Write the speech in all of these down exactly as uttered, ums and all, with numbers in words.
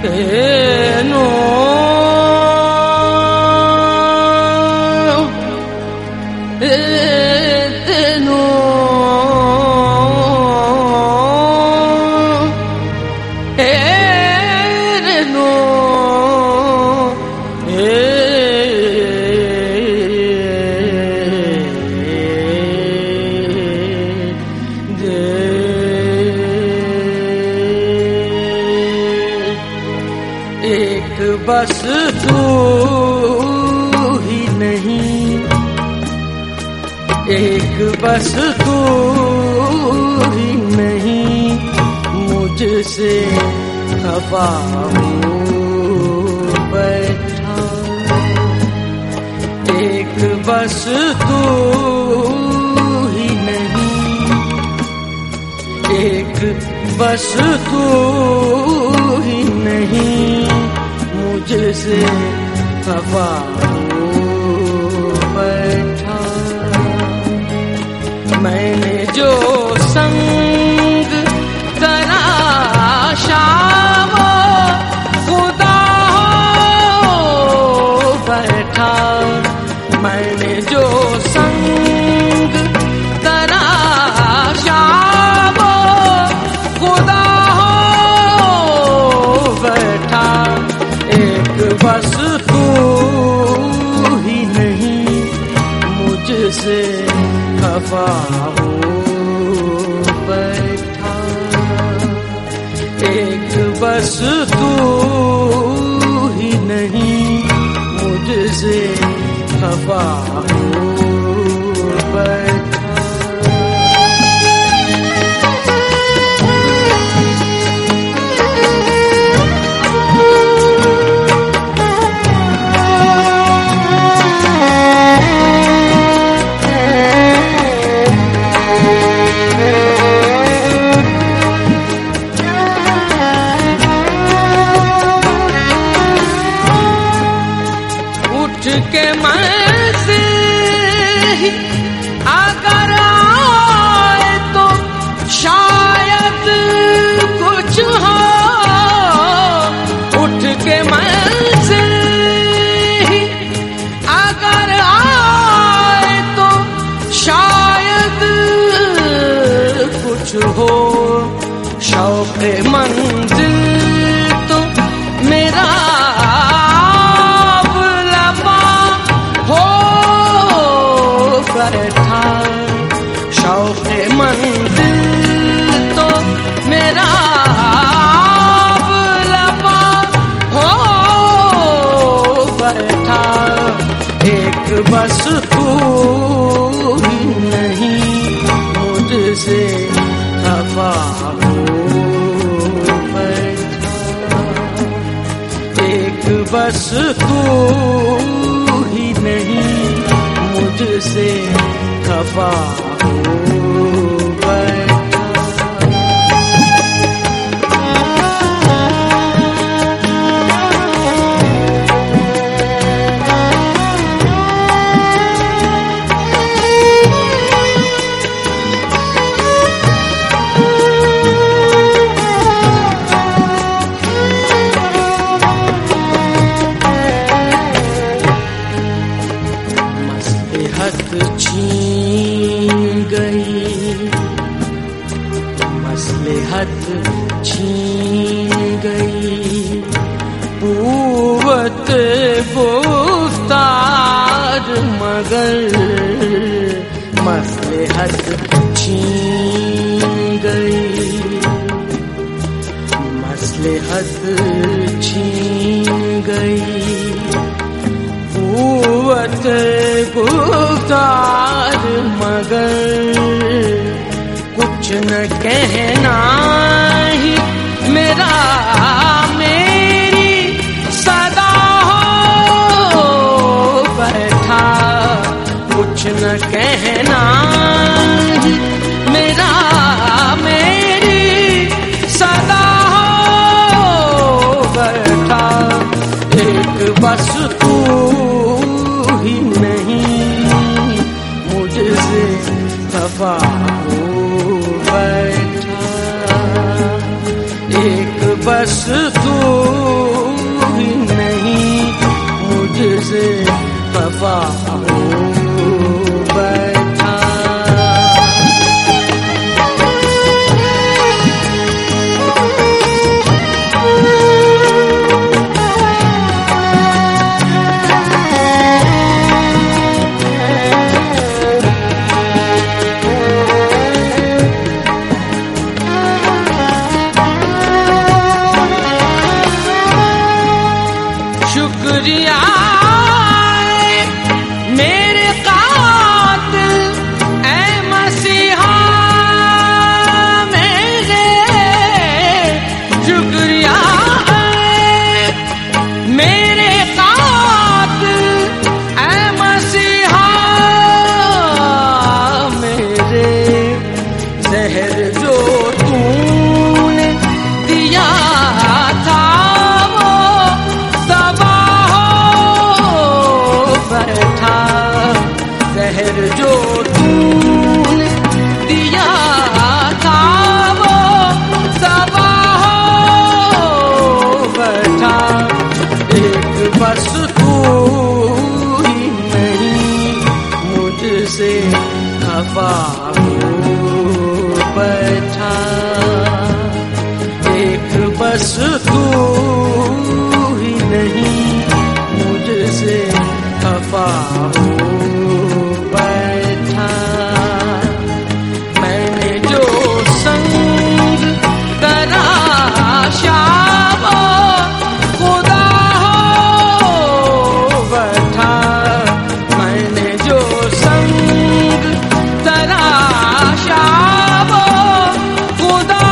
तेनो तेनो तेनो एक बस तू ही नहीं, एक बस तू ही नहीं, मुझसे खफा हूँ बैठा। एक बस तू ही नहीं, एक बस तू ही नहीं, मुझसे खफा हूँ बैठा। मैंने जो संग तराशा वो खुदा हो बैठा। मैंने जो संग तराशा वो खुदा हो बैठा। एक बस तू ही नहीं, मुझसे खफा हो बैठा। एक बस तू ही नहीं, मुझसे खफा हो बैठा। उठ के मैं से ही अगर आए तो शायद कुछ हो। उठ के मैं से ही अगर आए तो शायद कुछ हो। शौक़ मंजिल तो मेरा बैठा। शौक़ मंजिल तो मेरा लबा हो बैठा। एक बस तू ही नहीं, मुझसे खफा हो बैठा। एक बस तू ही नहीं, मुझसे खफा हो बैठा। मसलहत छीन गई, मसलहत छीन गई, पूवत गुफ्तार मगर। मसलहत छीन गई, मसलहत छीन गई, पूवत गुफ्तार मगर। कुछ न कहना ही मेरा मेरी सदा हो बैठा। कुछ न कहना ही मेरा मेरी सदा हो बैठा। एक बस तू ही नहीं, मुझसे खफा हो बैठा। एक बस तू हो बैठा। शुक्रिया मेरे कातिल ऐ मसीहा मेरे, शुक्रिया मेरे कातिल ऐ मसीहा मेरे, जहर जो तूने दिया था बैठा, जहर जो तूने दिया था वो सबा हो बैठा। एक बस तू ही नहीं मुझसे खफा हो बैठा, एक बस तू ही नहीं मुझसे खफा हो बैठा। मैंने जो संग तराशा वो खुदा हो बैठा, मैंने जो संग तराशा वो खुदा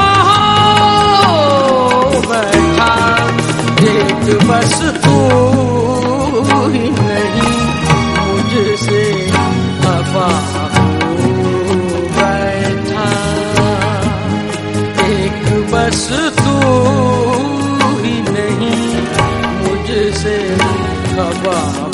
हो बैठा। एक बस तू ही नहीं मुझसे खफा हो बैठा, एक बस तू ही नहीं मुझसे खफा